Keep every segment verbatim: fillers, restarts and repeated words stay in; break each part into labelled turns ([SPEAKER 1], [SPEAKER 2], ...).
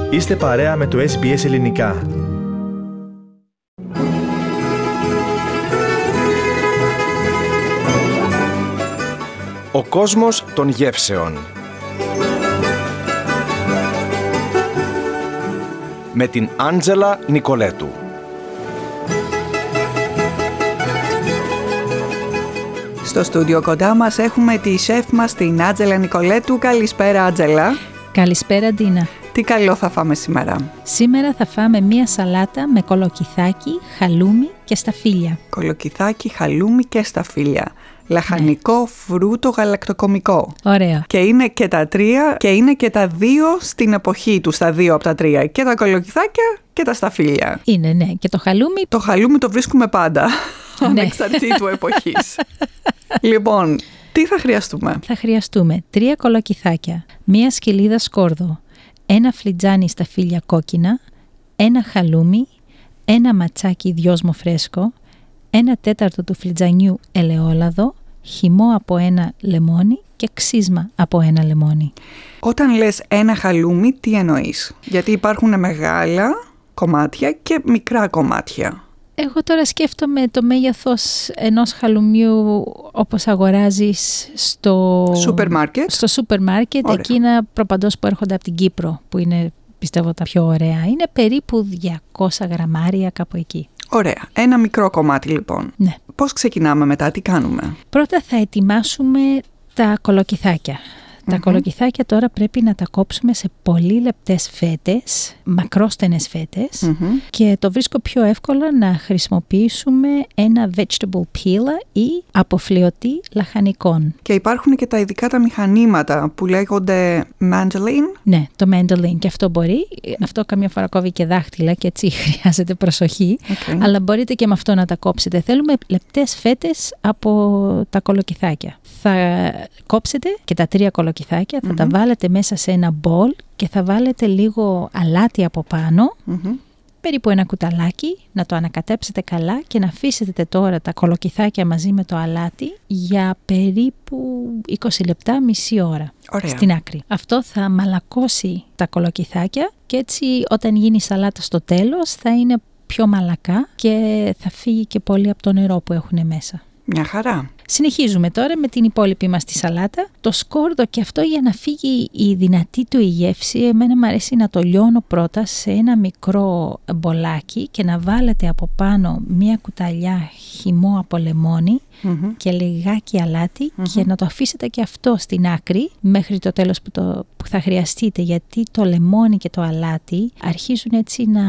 [SPEAKER 1] Είστε παρέα με το Ες Μπι Ες Ελληνικά.
[SPEAKER 2] Ο κόσμος των γεύσεων. Με την Άντζελα Νικολέτου.
[SPEAKER 3] Στο στούντιο κοντά μας έχουμε τη σεφ μας, την Άντζελα Νικολέτου. Καλησπέρα, Άντζελα.
[SPEAKER 4] Καλησπέρα, Ντίνα.
[SPEAKER 3] Τι καλό θα φάμε σήμερα?
[SPEAKER 4] Σήμερα θα φάμε μία σαλάτα με κολοκυθάκι, χαλούμι και σταφύλια.
[SPEAKER 3] Κολοκυθάκι, χαλούμι και σταφύλια. Λαχανικό, ναι. Φρούτο, γαλακτοκομικό.
[SPEAKER 4] Ωραία.
[SPEAKER 3] Και είναι και τα τρία και είναι και τα δύο στην εποχή του, στα δύο από τα τρία. Και τα κολοκυθάκια και τα σταφύλια.
[SPEAKER 4] Είναι, ναι. Και το χαλούμι.
[SPEAKER 3] Το χαλούμι το βρίσκουμε πάντα. Ναι. Ανεξαρτήτου εποχής. Λοιπόν, τι θα χρειαστούμε?
[SPEAKER 4] Θα χρειαστούμε τρία κολοκυθάκια, μία σκυλίδα σκόρδο, ένα φλιτζάνι σταφύλια κόκκινα, ένα χαλούμι, ένα ματσάκι δυόσμο φρέσκο, ένα τέταρτο του φλιτζανιού ελαιόλαδο, χυμό από ένα λεμόνι και ξύσμα από ένα λεμόνι.
[SPEAKER 3] Όταν λες ένα χαλούμι, τι εννοείς? Γιατί υπάρχουν μεγάλα κομμάτια και μικρά κομμάτια.
[SPEAKER 4] Εγώ τώρα σκέφτομαι το μέγεθος ενός χαλουμιού όπως αγοράζεις στο
[SPEAKER 3] σούπερ μάρκετ.
[SPEAKER 4] Στο σούπερ μάρκετ, εκείνα προπαντός που έρχονται από την Κύπρο, που είναι, πιστεύω, τα πιο ωραία. Είναι περίπου διακόσια γραμμάρια, κάπου εκεί.
[SPEAKER 3] Ωραία. Ένα μικρό κομμάτι λοιπόν.
[SPEAKER 4] Ναι.
[SPEAKER 3] Πώς ξεκινάμε μετά, τι κάνουμε?
[SPEAKER 4] Πρώτα θα ετοιμάσουμε τα κολοκυθάκια. Mm-hmm. Τα κολοκυθάκια τώρα πρέπει να τα κόψουμε σε πολύ λεπτές φέτες, μακρόστενες φέτες, mm-hmm. και το βρίσκω πιο εύκολο να χρησιμοποιήσουμε ένα vegetable peeler ή αποφλιωτή λαχανικών.
[SPEAKER 3] Και υπάρχουν και τα ειδικά τα μηχανήματα που λέγονται mandolin.
[SPEAKER 4] Ναι, το mandolin, και αυτό μπορεί. Αυτό καμιά φορά κόβει και δάχτυλα και έτσι χρειάζεται προσοχή. Okay. Αλλά μπορείτε και με αυτό να τα κόψετε. Θέλουμε λεπτές φέτες από τα κολοκυθάκια. Θα κόψετε και τα τρία κολοκυθάκια, θα mm-hmm. τα βάλετε μέσα σε ένα μπολ και θα βάλετε λίγο αλάτι από πάνω, mm-hmm. περίπου ένα κουταλάκι, να το ανακατέψετε καλά και να αφήσετε τώρα τα κολοκυθάκια μαζί με το αλάτι για περίπου είκοσι λεπτά, μισή ώρα.
[SPEAKER 3] Ωραία.
[SPEAKER 4] Στην άκρη. Αυτό θα μαλακώσει τα κολοκυθάκια και έτσι όταν γίνει η σαλάτα στο τέλος θα είναι πιο μαλακά και θα φύγει και πολύ από το νερό που έχουν μέσα.
[SPEAKER 3] Μια χαρά.
[SPEAKER 4] Συνεχίζουμε τώρα με την υπόλοιπη μας τη σαλάτα. Το σκόρδο, και αυτό για να φύγει η δυνατή του η γεύση, εμένα μου αρέσει να το λιώνω πρώτα σε ένα μικρό μπολάκι και να βάλετε από πάνω μία κουταλιά χυμό από λεμόνι, mm-hmm. και λιγάκι αλάτι, mm-hmm. και να το αφήσετε και αυτό στην άκρη μέχρι το τέλος που, το, που θα χρειαστείτε, γιατί το λεμόνι και το αλάτι αρχίζουν έτσι να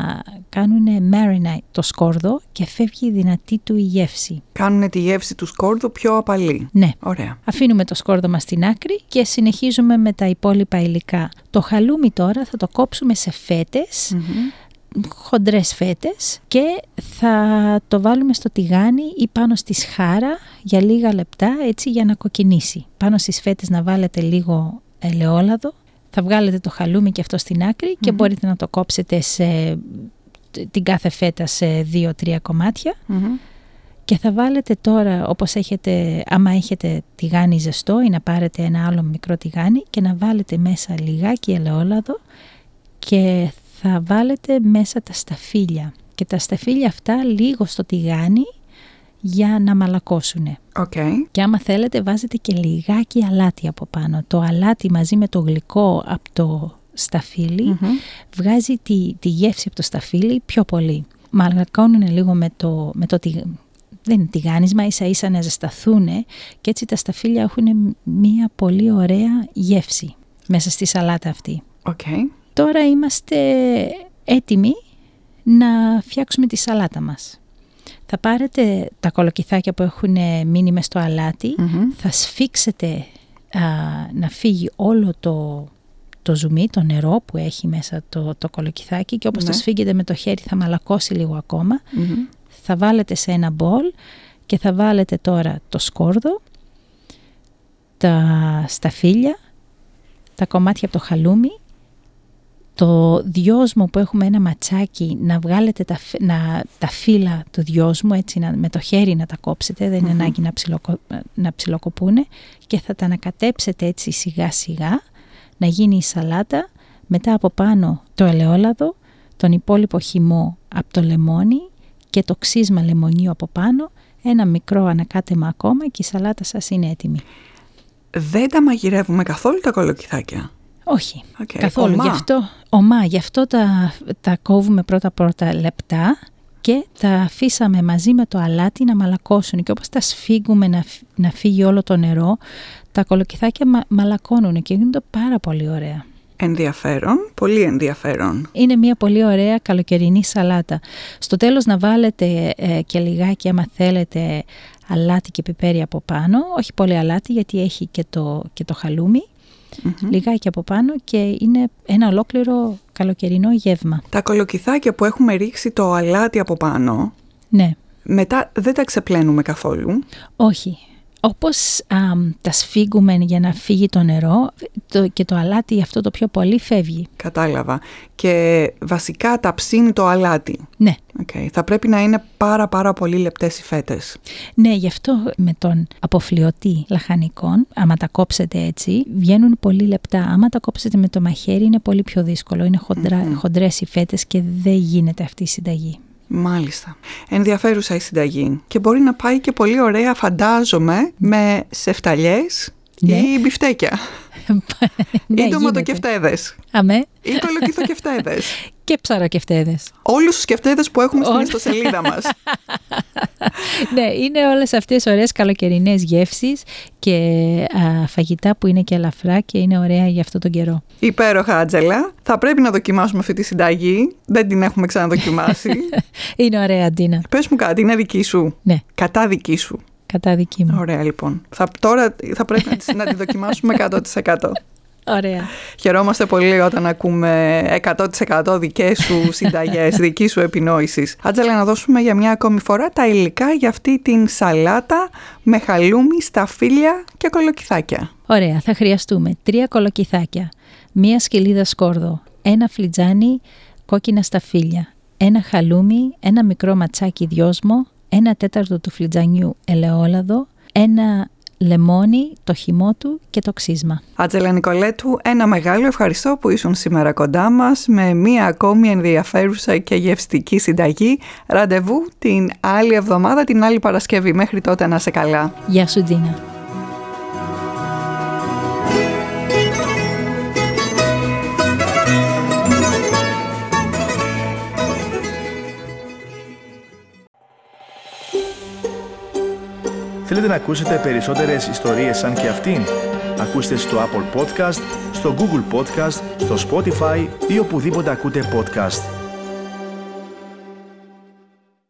[SPEAKER 4] κάνουν marinate το σκόρδο και φεύγει η δυνατή του η γεύση.
[SPEAKER 3] Κάνουν τη γεύση του σκόρδου πιο απαλή.
[SPEAKER 4] Ναι.
[SPEAKER 3] Ωραία.
[SPEAKER 4] Αφήνουμε το σκόρδο μας στην άκρη και συνεχίζουμε με τα υπόλοιπα υλικά. Το χαλούμι τώρα θα το κόψουμε σε φέτες, mm-hmm. χοντρές φέτες, και θα το βάλουμε στο τηγάνι ή πάνω στη σχάρα για λίγα λεπτά, έτσι για να κοκκινήσει. Πάνω στις φέτες να βάλετε λίγο ελαιόλαδο, θα βγάλετε το χαλούμι και αυτό στην άκρη, mm-hmm. και μπορείτε να το κόψετε σε την κάθε φέτα σε δύο τρία κομμάτια. Mm-hmm. Και θα βάλετε τώρα, όπως έχετε, άμα έχετε τηγάνι ζεστό, ή να πάρετε ένα άλλο μικρό τηγάνι και να βάλετε μέσα λιγάκι ελαιόλαδο και θα βάλετε μέσα τα σταφύλια. Και τα σταφύλια αυτά λίγο στο τηγάνι για να μαλακώσουν.
[SPEAKER 3] Okay.
[SPEAKER 4] Και άμα θέλετε βάζετε και λιγάκι αλάτι από πάνω. Το αλάτι μαζί με το γλυκό από το σταφύλι, mm-hmm. βγάζει τη, τη γεύση από το σταφύλι πιο πολύ. Μαλακώνουν λίγο με το, με το τηγάνι. Δεν είναι τηγάνισμα, ίσα ίσα να ζεσταθούν και έτσι τα σταφύλια έχουν μία πολύ ωραία γεύση μέσα στη σαλάτα αυτή.
[SPEAKER 3] Okay.
[SPEAKER 4] Τώρα είμαστε έτοιμοι να φτιάξουμε τη σαλάτα μας. Θα πάρετε τα κολοκυθάκια που έχουν μείνει μες στο αλάτι, mm-hmm. θα σφίξετε α, να φύγει όλο το, το ζουμί, το νερό που έχει μέσα το, το κολοκυθάκι, και όπως ναι. το σφίγγετε με το χέρι θα μαλακώσει λίγο ακόμα. Mm-hmm. Θα βάλετε σε ένα μπολ και θα βάλετε τώρα το σκόρδο, τα σταφύλια, τα κομμάτια από το χαλούμι, το δυόσμο που έχουμε ένα ματσάκι, να βγάλετε τα, να, τα φύλλα του δυόσμου, έτσι να, με το χέρι να τα κόψετε, δεν είναι mm-hmm. ανάγκη να, ψιλοκο, να ψιλοκοπούνε, και θα τα ανακατέψετε έτσι σιγά σιγά, να γίνει η σαλάτα μετά από πάνω το ελαιόλαδο, τον υπόλοιπο χυμό από το λεμόνι και το ξύσμα λεμονίου από πάνω, ένα μικρό ανακάτεμα ακόμα και η σαλάτα σας είναι έτοιμη.
[SPEAKER 3] Δεν τα μαγειρεύουμε καθόλου τα κολοκυθάκια?
[SPEAKER 4] Όχι,
[SPEAKER 3] okay.
[SPEAKER 4] καθόλου.
[SPEAKER 3] Ομά.
[SPEAKER 4] Γι' αυτό, ομά, γι' αυτό τα, τα κόβουμε πρώτα-πρώτα λεπτά και τα αφήσαμε μαζί με το αλάτι να μαλακώσουν. Και όπως τα σφίγγουμε να, να φύγει όλο το νερό, τα κολοκυθάκια μα, μαλακώνουν και γίνονται πάρα πολύ ωραία.
[SPEAKER 3] Ενδιαφέρον, πολύ ενδιαφέρον.
[SPEAKER 4] Είναι μια πολύ ωραία καλοκαιρινή σαλάτα. Στο τέλος να βάλετε ε, και λιγάκι, άμα θέλετε, αλάτι και πιπέρι από πάνω. Όχι πολύ αλάτι, γιατί έχει και το, και το χαλούμι. Mm-hmm. Λιγάκι από πάνω και είναι ένα ολόκληρο καλοκαιρινό γεύμα. Τα
[SPEAKER 3] κολοκυθάκια που έχουμε ρίξει το αλάτι από πάνω,
[SPEAKER 4] ναι,
[SPEAKER 3] μετά δεν τα ξεπλένουμε καθόλου?
[SPEAKER 4] Όχι. Όπως α, τα σφίγγουμε για να φύγει το νερό, το, και το αλάτι αυτό το πιο πολύ φεύγει.
[SPEAKER 3] Κατάλαβα. Και βασικά τα ψήνει το αλάτι.
[SPEAKER 4] Ναι.
[SPEAKER 3] Okay. Θα πρέπει να είναι πάρα πάρα πολύ λεπτές οι φέτες.
[SPEAKER 4] Ναι, γι' αυτό με τον αποφλιωτή λαχανικών, άμα τα κόψετε έτσι, βγαίνουν πολύ λεπτά. Άμα τα κόψετε με το μαχαίρι είναι πολύ πιο δύσκολο. Είναι χοντρά, mm-hmm. χοντρές οι φέτες και δεν γίνεται αυτή η συνταγή.
[SPEAKER 3] Μάλιστα. Ενδιαφέρουσα η συνταγή. Και μπορεί να πάει και πολύ ωραία, φαντάζομαι, με σεφταλιές, ναι, ή μπιφτέκια.
[SPEAKER 4] Ναι,
[SPEAKER 3] ή ντοματοκεφτέδες.
[SPEAKER 4] Αμέ.
[SPEAKER 3] Ή κολοκυθοκεφτέδες.
[SPEAKER 4] Και ψαροκεφτέδες.
[SPEAKER 3] Όλους τους κεφτέδες που έχουμε στην ιστοσελίδα μας.
[SPEAKER 4] Ναι, είναι όλες αυτές ωραίες καλοκαιρινές γεύσεις και α, φαγητά που είναι και ελαφρά και είναι ωραία για αυτό τον καιρό.
[SPEAKER 3] Υπέροχα, Άντζελα. Θα πρέπει να δοκιμάσουμε αυτή τη συνταγή. Δεν την έχουμε ξαναδοκιμάσει.
[SPEAKER 4] Είναι ωραία, Αντίνα.
[SPEAKER 3] Πες μου κάτι, είναι δική σου?
[SPEAKER 4] Ναι.
[SPEAKER 3] Κατά δική σου?
[SPEAKER 4] Κατά δική μου.
[SPEAKER 3] Ωραία, λοιπόν. Θα, τώρα θα πρέπει να, τη, να τη δοκιμάσουμε εκατό τοις εκατό.
[SPEAKER 4] Ωραία.
[SPEAKER 3] Χαιρόμαστε πολύ όταν ακούμε εκατό τοις εκατό δικές σου συνταγές, δική σου επινόησης. Άντζελα, να δώσουμε για μια ακόμη φορά τα υλικά για αυτή την σαλάτα με χαλούμι, σταφύλια και κολοκυθάκια.
[SPEAKER 4] Ωραία, θα χρειαστούμε τρία κολοκυθάκια, μία σκελίδα σκόρδο, ένα φλιτζάνι κόκκινα σταφύλια, ένα χαλούμι, ένα μικρό ματσάκι δυόσμο, ένα τέταρτο του φλιτζανιού ελαιόλαδο, ένα λεμόνι, το χυμό του και το ξύσμα.
[SPEAKER 3] Άντζελα Νικολέτου, ένα μεγάλο ευχαριστώ που ήσουν σήμερα κοντά μας με μία ακόμη ενδιαφέρουσα και γευστική συνταγή. Ραντεβού την άλλη εβδομάδα, την άλλη Παρασκευή. Μέχρι τότε να σε καλά.
[SPEAKER 4] Γεια σου, Ντίνα.
[SPEAKER 1] Θέλετε να ακούσετε περισσότερες ιστορίες σαν και αυτήν? Ακούστε στο Apple Podcast, στο Google Podcast, στο Spotify ή οπουδήποτε ακούτε podcast.